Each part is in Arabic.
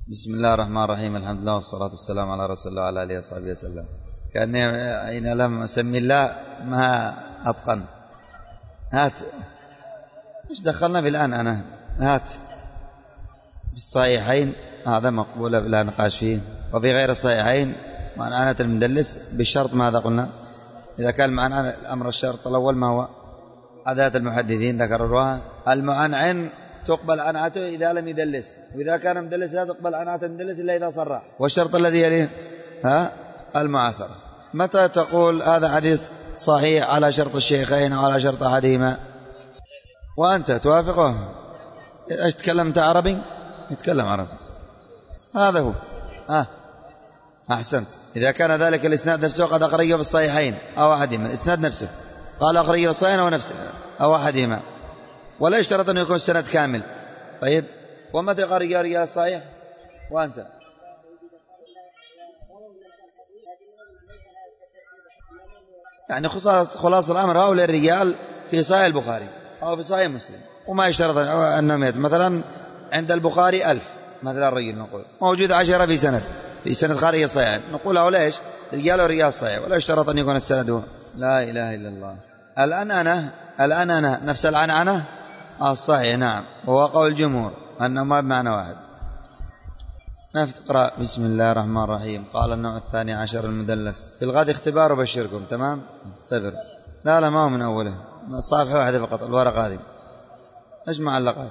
بسم الله الرحمن الرحيم. الحمد لله والصلاة والسلام على رسول الله وعلى آله وصحبه وسلم. كأني أين لم أسمي الله ما أتقن. هات إيش دخلنا بالآن أنا هات في الصحيحين هذا مقبول بلا نقاش فيه، وفي غير الصحيحين معنعنة المدلس بالشرط ماذا قلنا؟ إذا كان معنى الأمر الشرط الأول ما هو؟ عادات المحدثين ذكروها المعنعن تقبل عنعته إذا لم يدلس، وإذا كان مدلس لا تقبل عنعته المدلس إلا إذا صرح. والشرط الذي يليه المعاصرة. متى تقول هذا حديث صحيح على شرط الشيخين أو على شرط أحدهما وأنت توافقه؟ إيش تكلمت عربي؟ يتكلم عربي، هذا هو. أحسنت. إذا كان ذلك الإسناد نفسه قد أخرجه في الصحيحين أو أحدهما، الإسناد نفسه قال أخرجه في الصحيحين أو نفسه أو أحدهما، ولا يشترط أن يكون السند كامل. طيب ومتى خرج رجال الصحيح وأنت؟ يعني خلاص الأمر هؤلاء الرجال في صحيح البخاري أو في صحيح مسلم، وما يشترط أنهم مثلا عند البخاري 1000 مثلا الرجل نقول موجود 10 في سند خارج الصحيح، نقول هؤلاء إيش؟ رجال ورجال الصحيح، ولا يشترط أن يكون السند. لا إله إلا الله. الآن أنا نفس العنعنة الصحيح، نعم، وهو قول الجمهور أنهما بمعنى واحد. نقرأ. بسم الله الرحمن الرحيم. قال النوع 12 المدلس. في الغد اختبار وبشركم. تمام، اختبر. لا ما هو من أوله، صافحة واحدة فقط الورقة هذه. ايش معلقات؟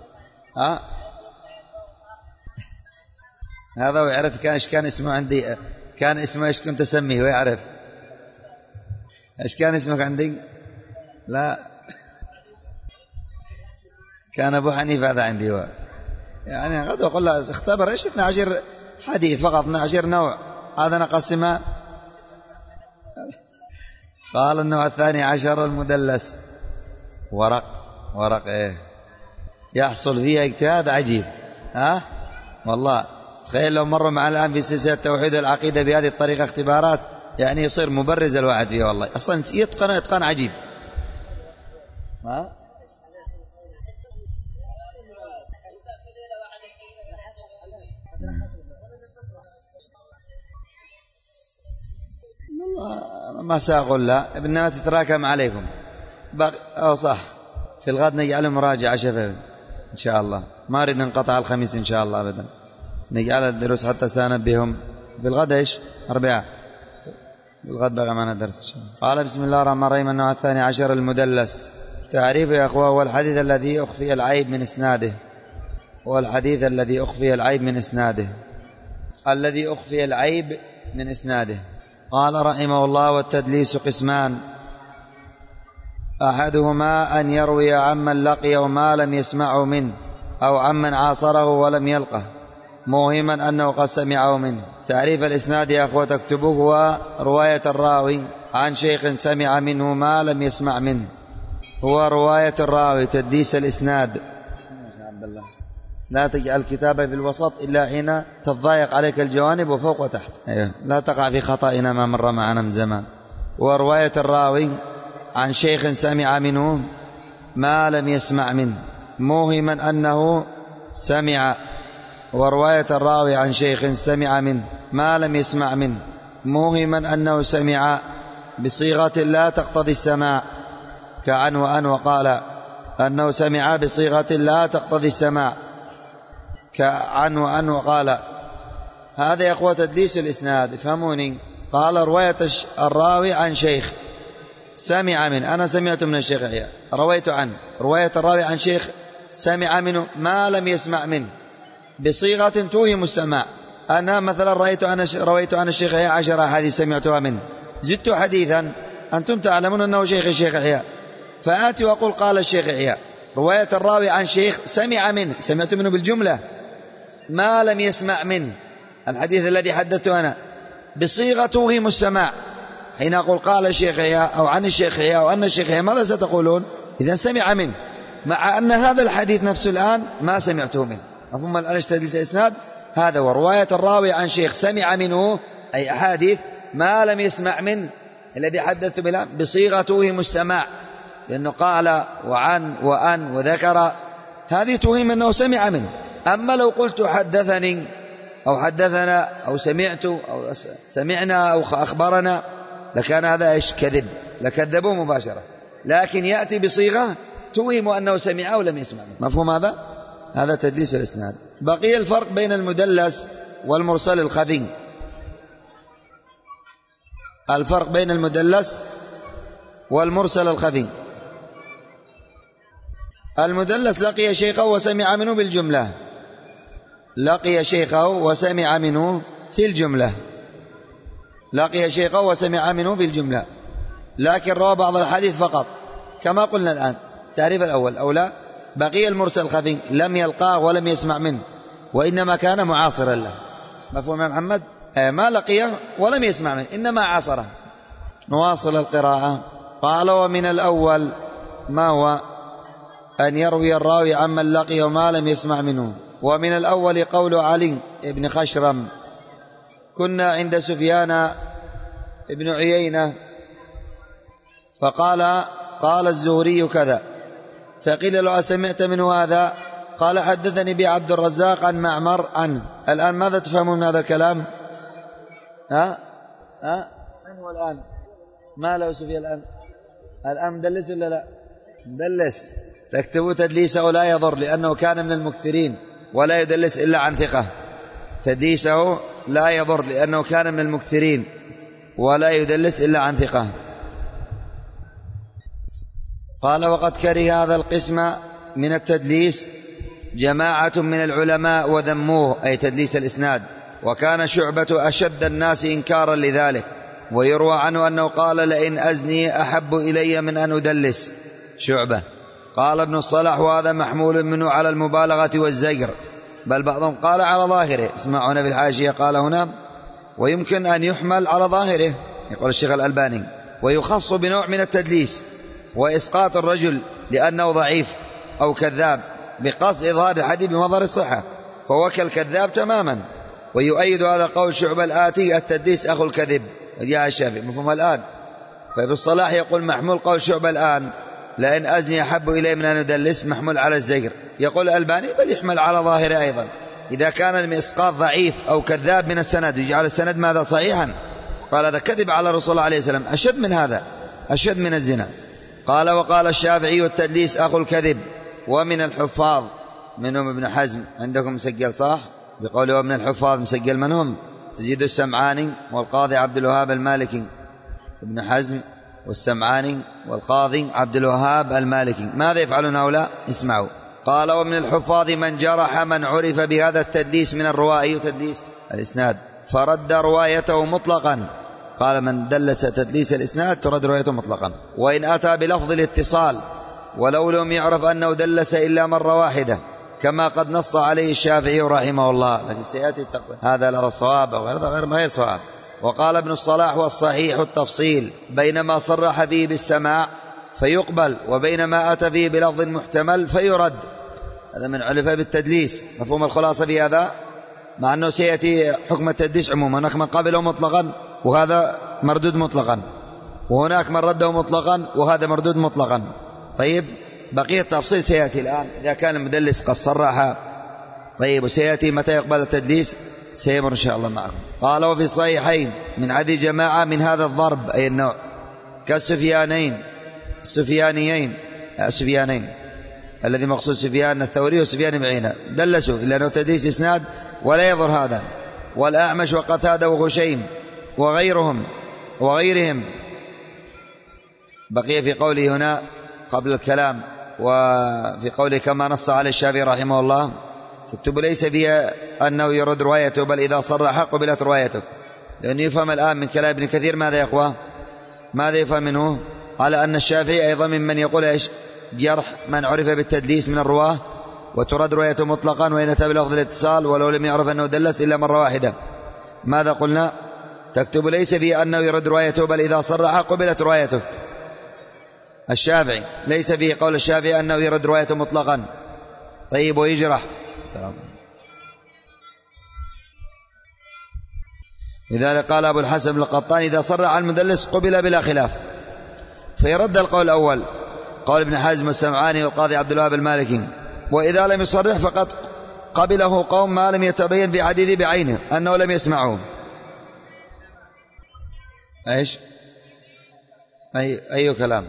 هذا ويعرف كان اسمه عندي، كان اسمه ايش كنت اسميه ويعرف ايش كان اسمك عندي. لا كان أبو حنيفة هذا عندي هو. يعني قد أقول له اختبر إيش 12 حديث فقط، 12 نوع، هذا نقسمها. قال النوع 12 المدلس. ورق إيه يحصل فيها اجتهاد عجيب. والله تخيل لو مروا معنا الآن في سلسلة التوحيد والعقيدة بهذه الطريقة اختبارات، يعني يصير مبرز الواحد فيها والله، أصلا يتقن عجيب. ما سأقول لا إنما تتراكم عليكم أو صح. في الغد نجعل مراجعة شفوي إن شاء الله، ما أريد ننقطع الخميس إن شاء الله أبدا، نجعل الدروس حتى سنبههم. في الغد إيش؟ 4 في الغد بقى معنا درس إن شاء الله. قال بسم الله الرحمن الرحيم. النوع 12 المدلس. تعريفه يا أخوة هو الحديث الذي أخفي العيب من إسناده. والحديث الذي أخفي العيب من إسناده. الذي أخفي العيب من إسناده. قال رحمه الله: والتدليس قسمان، أحدهما أن يروي عمن لقيه ما لم يسمعه منه، أو عمن عاصره ولم يلقه موهما أنه قد سمعه منه. تعريف الإسناد يا أخوة تكتبوه هو رواية الراوي عن شيخ سمع منه ما لم يسمع منه، هو رواية الراوي. تدليس الإسناد. لا تجعل كتابة في الوسط إلا حين تضايق عليك الجوانب وفوق وتحت. لا تقع في خطأنا ما مر معنا من زمان. ورواية الراوي عن شيخ سمع منه ما لم يسمع منه موهما أنه سمع. ورواية الراوي عن شيخ سمع منه ما لم يسمع منه موهما أنه سمع بصيغة لا تقتضي السماع، كعن وأن وقال أنه سمع بصيغة لا تقتضي السماع، كعن وأن وقال. هذا يا أخوة تدليس الإسناد. فهموني. قال رواية الراوي عن شيخ سمع منه، أنا سمعت من الشيخ يحيى رويت عنه. رواية الراوي عن شيخ سمع منه ما لم يسمع منه بصيغة توهم السماع. أنا مثلا رويت عن الشيخ يحيى 10 أحاديث سمعتها منه، زدت حديثا أنتم تعلمون أنه شيخ الشيخ يحيى، فآتي وأقول قال الشيخ يحيى. رواية الراوي عن شيخ سمع منه، سمعت منه بالجملة ما لم يسمع منه الحديث الذي حدثته أنا بصيغة توهم السماع. حين أقول قال الشيخ يحيى أو عن الشيخ يحيى أو أن الشيخ يحيى ماذا ستقولون؟ إذا سمع منه، مع أن هذا الحديث نفسه الآن ما سمعته منه. مفهوم الآن ايش تدليس الإسناد؟ هذا ورواية الراوي عن شيخ سمع منه أي أحاديث ما لم يسمع منه الذي حدثت بالله بصيغة توهم السماع، لأنه قال وعن وأن وذكر، هذه توهم أنه سمع منه. أما لو قلت حدثني أو حدثنا أو سمعت أو سمعنا أو أخبرنا لكان هذا إيش؟ كذب، لكذبوه مباشرة. لكن يأتي بصيغة توهم أنه سمع أو لم يسمع. مفهوم هذا؟ هذا تدليس الإسناد. بقي الفرق بين المدلس والمرسل الخفي. الفرق بين المدلس والمرسل الخفي: المدلس لقي شيخه وسمع منه بالجملة، لقي شيخه وسمع منه في الجملة، لقي شيخه وسمع منه بالجملة، لكن روى بعض الحديث فقط كما قلنا الآن. التعريف الأول أو لا. بقي المرسل الخفي: لم يلقاه ولم يسمع منه وإنما كان معاصرا له. مفهوم يا محمد؟ ما لقيه ولم يسمع منه إنما عاصره. نواصل القراءة. قال: ومن الأول ما هو؟ أن يروي الراوي عمن لقيه وما لم يسمع منه. ومن الأول قول علي بن خشرم: كنا عند سفيان بن عيينة فقال: قال الزهري كذا، فقيل له: أسمعت منه هذا؟ قال: حدثني به عبد الرزاق عن معمر عنه. الآن ماذا تفهمون من هذا الكلام؟ من هو الآن؟ ما له سفيان الآن مدلس ولا لا؟ مدلس. تكتبوا تدليسه لا يضر لأنه كان من المكثرين ولا يدلس إلا عن ثقة. تدليسه لا يضر لأنه كان من المكثرين ولا يدلس إلا عن ثقة. قال: وقد كره هذا القسم من التدليس جماعة من العلماء وذموه، أي تدليس الإسناد، وكان شعبة أشد الناس إنكارا لذلك. ويروى عنه أنه قال: لئن أزني أحب إلي من أن أدلس. شعبة. قال ابن الصلاح: وهذا محمول منه على المبالغة والزجر، بل بعضهم قال على ظاهره. اسمعون بالحاشية قال هنا: ويمكن أن يحمل على ظاهره، يقول الشيخ الألباني، ويخص بنوع من التدليس وإسقاط الرجل لأنه ضعيف أو كذاب بقصد إظهار الحديث بمظهر الصحة، فهو كالكذاب تماما. ويؤيد هذا قول شعبة الآتي: التدليس أخو الكذب. جاء الشافعي. مفهوم الآن؟ فابن الصلاح يقول محمول قول شعبة الآن: لأن أزني أحب إليه من أن أدلس، محمول على الزجر. يقول الألباني: بل يحمل على ظاهره أيضا إذا كان المسقاط ضعيف أو كذاب من السند، يجعل السند ماذا؟ صحيحا. قال: هذا كذب على رسول الله عليه السلام، أشد من هذا، أشد من الزنا. قال: وقال الشافعي: التدليس أخو الكذب. ومن الحفاظ منهم ابن حزم، عندكم مسجل صح؟ بقوله ومن الحفاظ مسجل من هم؟ تجد السمعاني والقاضي عبد الوهاب المالكي. ابن حزم والسمعاني والقاضي عبد الوهاب المالكي. ماذا يفعلون هؤلاء؟ اسمعوا. قال: ومن الحفاظ من جرح من عرف بهذا التدليس من الرواة. أي تدليس؟ الإسناد. فرد روايته مطلقا. قال: من دلس تدليس الإسناد ترد روايته مطلقا، وإن أتى بلفظ الاتصال ولو لم يعرف أنه دلس إلا مرة واحدة، كما قد نص عليه الشافعي رحمه الله. لكن سيأتي هذا لا صواب أو غير صواب. وقال ابن الصلاح: والصحيح التفصيل بين ما صرح فيه بالسماع فيقبل وبين ما أتى فيه بلفظ محتمل فيرد. هذا من علفة بالتدليس. مفهوم الخلاصة في هذا؟ مع أنه سيأتي حكم التدليس عموما، هناك من قبله مطلقا وهذا مردود مطلقا، وهناك من رده مطلقا وهذا مردود مطلقا. طيب، بقية التفصيل سيأتي الآن إذا كان المدلس قد صرح. طيب، وسيأتي متى يقبل التدليس سيمر إن شاء الله معكم. قال: وفي الصحيحين من عدد جماعة من هذا الضرب، أي النوع، كالسفيانين السفيانين الذي مقصود سفيان الثوري وسفيان بن عيينة، دلسوا إلا أنه تدليس إسناد ولا يضر هذا. والأعمش وقتادة وخشيم وغيرهم. بقي في قوله هنا قبل الكلام، وفي قوله كما نص على الشافعي رحمه الله، تكتب ليس فيها أنه يرد روايته، بل إذا صرح قبلت روايته. لأنه يفهم الآن من كلام ابن كثير ماذا يقوى؟ ماذا يفهم منه؟ على أن الشافعي أيضا ممن يقول إيش؟ جرح من عرف بالتدليس من الرواه وترد روايته مطلقا وإن أتى بلفظ الاتصال ولو لم يعرف أنه دلس إلا مرة واحدة. ماذا قلنا؟ تكتب ليس فيه أنه يرد روايته، بل إذا صرح قبلت روايته. الشافعي ليس فيه قول الشافعي أنه يرد روايته مطلقا. طيب، ويجرح. سلام. لذلك قال أبو الحسن القطان: إذا صرح المدلس قبل بلا خلاف. فيرد القول الأول قول ابن حزم والسمعاني والقاضي عبد الوهاب المالكي، وإذا لم يصرح فقد قبله قوم ما لم يتبين في حديث بعينه أنه لم يسمعه. إيش أي كلام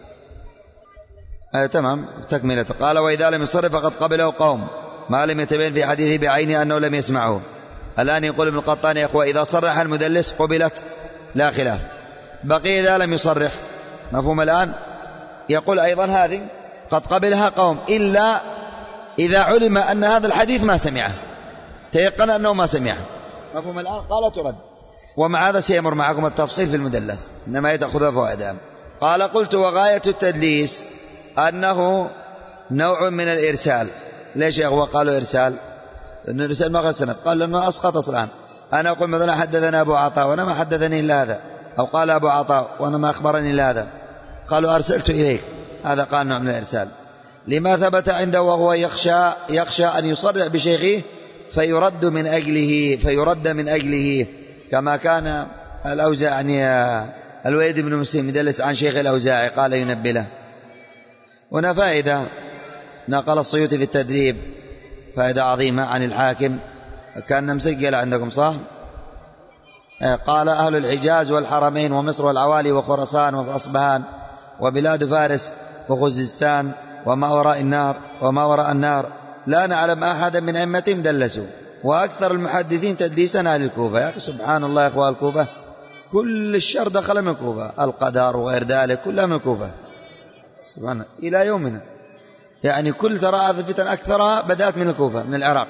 تمام تكملة. قال وإذا لم يصرف فقد قبله قوم ما لم يتبين في حديث بعينه أنه لم يسمعه. الآن يقول ابن القطان يا أخوة إذا صرح المدلس قبلت لا خلاف، بقي إذا لم يصرح مفهوم. الآن يقول أيضا هذه قد قبلها قوم إلا إذا علم أن هذا الحديث ما سمعه، تيقن أنه ما سمعه مفهوم. الآن قال ترد. ومع هذا سيمر معكم التفصيل في المدلس إنما يتأخذ فوائدها. قال قلت وغاية التدليس أنه نوع من الإرسال. ليش يا أخوة قالوا إرسال؟ لأن الإرسال ما غير سند، قال لأنه أسقط أصلا. أنا أقول مثلا حدثنا أبو عطاء وأنا ما حدثني إلا هذا، أو قال أبو عطاء وأنا ما أخبرني إلا هذا، قالوا أرسلت إليك، هذا قال نوع من الإرسال لما ثبت عنده وهو يخشى أن يصرح بشيخه فيرد من أجله كما كان الأوزاعي الوليد بن مسلم يدلس عن شيخ الأوزاعي قال ينبه له. هنا فائدة نقل السيوطي في التدريب فائدة عظيمة عن الحاكم، كان مسجل عندكم صح؟ قال أهل الحجاز والحرمين ومصر والعوالي وخراسان وأصبهان وبلاد فارس وخزستان وما وراء النار لا نعلم أحدا من أئمتهم دلسوا، وأكثر المحدثين تدليسا أهل الكوفة. يا أخي سبحان الله يا أخوة الكوفة كل الشر دخل من الكوفة، القدر وغير ذلك كلها من الكوفة سبحان الله إلى يومنا. يعني كل ترى هذه الفتن أكثرها بدأت من الكوفة من العراق.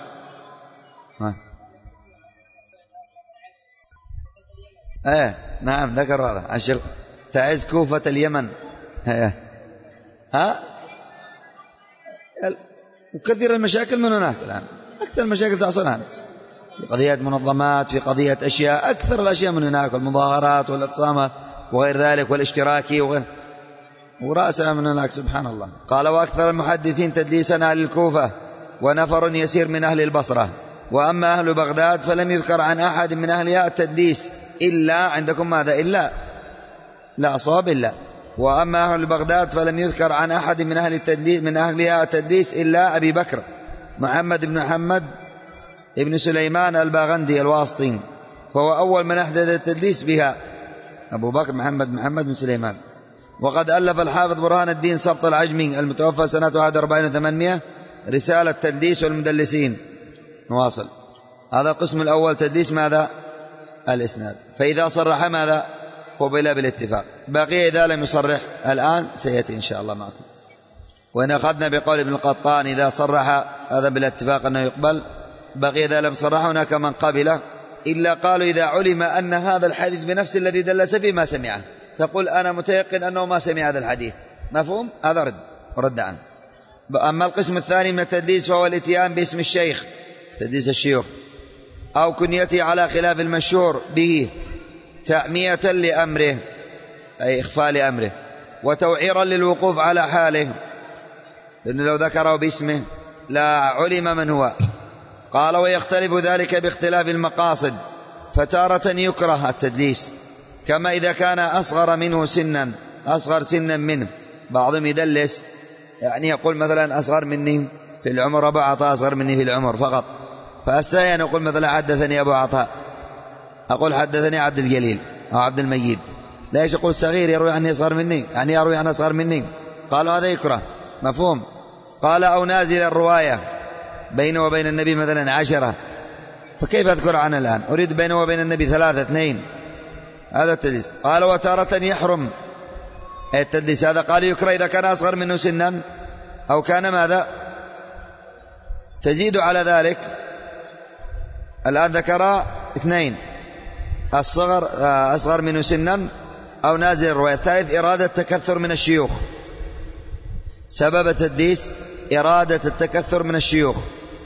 نعم ذكر هذا عشر تعز كوفة اليمن. وكثير المشاكل من هناك الآن، أكثر المشاكل تحصل الآن في قضية منظمات، في قضية أشياء، أكثر الأشياء من هناك، والمظاهرات والاعتصامات وغير ذلك والاشتراكي ورأسها من هناك سبحان الله. قال وأكثر المحدثين تدليسا أهل الكوفة ونفر يسير من أهل البصرة، وأما أهل بغداد فلم يذكر عن أحد من أهلها التدليس إلا عندكم ماذا إلا لا صواب إلا. وأما أهل بغداد فلم يذكر عن أحد من أهلها التدليس إلا أبي بكر محمد بن محمد ابن سليمان الباغندي الواسطي، فهو أول من أحدث التدليس بها أبو بكر محمد بن سليمان. وقد ألف الحافظ برهان الدين سبط العجمي المتوفى سنة 41 و800 رسالة تدليس والمدلسين. نواصل. هذا القسم الأول تدليس ماذا؟ الإسناد. فإذا صرح ماذا؟ قبل بالاتفاق. بقي إذا لم يصرح الآن سيأتي إن شاء الله معكم. وإن أخذنا بقول ابن القطان إذا صرح هذا بالاتفاق أنه يقبل، بقي إذا لم يصرح هناك من قبله إلا قالوا إذا علم أن هذا الحديث بنفس الذي دلس فيه ما سمعه، تقول أنا متيقن أنه ما سمع هذا الحديث، مفهوم؟ هذا رد عنه. أما القسم الثاني من التدليس فهو الاتيان باسم الشيخ، تدليس الشيوخ، أو كنيته على خلاف المشهور به تعمية لأمره أي إخفاء لأمره، وتوعيرا للوقوف على حاله، لأنه لو ذكره باسمه لا علم من هو. قال ويختلف ذلك باختلاف المقاصد، فتارة يكره التدليس كما إذا كان أصغر سنا منه. بعضهم يدلس يعني يقول مثلا أصغر مني في العمر، أبو عطاء أصغر مني في العمر فقط، فأستحي أن أقول مثلا حدثني أبو عطاء، أقول حدثني عبد الجليل أو عبد المجيد، ليش يقول صغير يروي عني أصغر مني، يعني يروي عن أصغر مني، قالوا هذا يكره، مفهوم. قال أو نازل الرواية بينه وبين النبي مثلا 10، فكيف أذكر عنه الآن؟ أريد بينه وبين النبي 3 2، هذا التدليس. قال وتارة يحرم التدليس، هذا قال يكره إذا كان أصغر منه سنا أو كان ماذا تزيد على ذلك. الآن ذكر 2، أصغر منه سنا أو نازل الرواية. الثالث إرادة التكثر من الشيوخ، سبب التدليس إرادة التكثر من الشيوخ.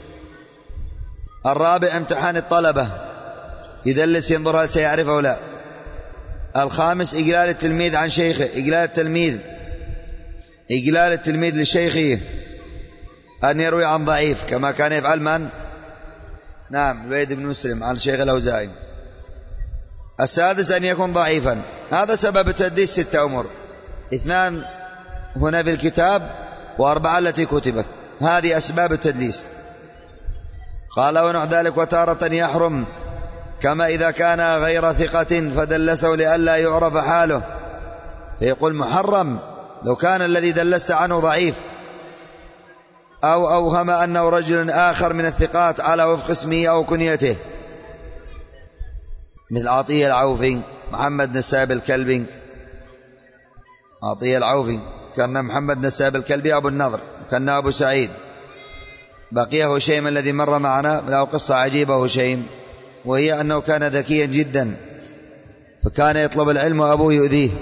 الرابع امتحان الطلبة، يدلس ينظر هل سيعرف أو لا. الخامس إجلال التلميذ عن شيخه، إجلال التلميذ لشيخه، أن يروي عن ضعيف كما كان يفعل من؟ نعم الوليد بن مسلم عن شيخ الأوزاعي. السادس أن يكون ضعيفا. هذا سبب التدليس 6 أمور، 2 هنا في الكتاب و4 التي كتبت، هذه أسباب التدليس. قال ونوع ذلك وتارة يحرم، كما إذا كان غير ثقة فدلسه لئلا يعرف حاله، فيقول محرم لو كان الذي دلس عنه ضعيف، أو أوهم أنه رجل آخر من الثقات على وفق اسمه أو كنيته، مثل عطية العوفي، محمد نساب الكلبي. عطية العوفي كان محمد نساب الكلبي أبو النضر، كان أبو سعيد. بقي هشيم الذي مر معنا له قصة عجيبة هشيم، وهي أنه كان ذكيا جدا، فكان يطلب العلم وأبوه يؤذيه.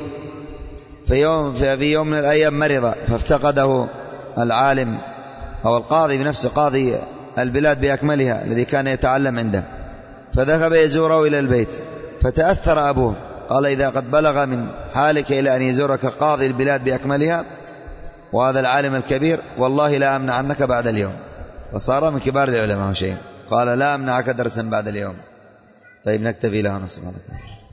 في يوم من الأيام مرض، فافتقده العالم أو القاضي بنفسه، قاضي البلاد بأكملها الذي كان يتعلم عنده، فذهب يزوره إلى البيت، فتأثر أبوه، قال إذا قد بلغ من حالك إلى أن يزورك قاضي البلاد بأكملها وهذا العالم الكبير، والله لا أمنع عنك بعد اليوم. وصار من كبار العلماء شيء، قال لا أمنعك درسا بعد اليوم. طيب نكتفي لهنا، سبحانك.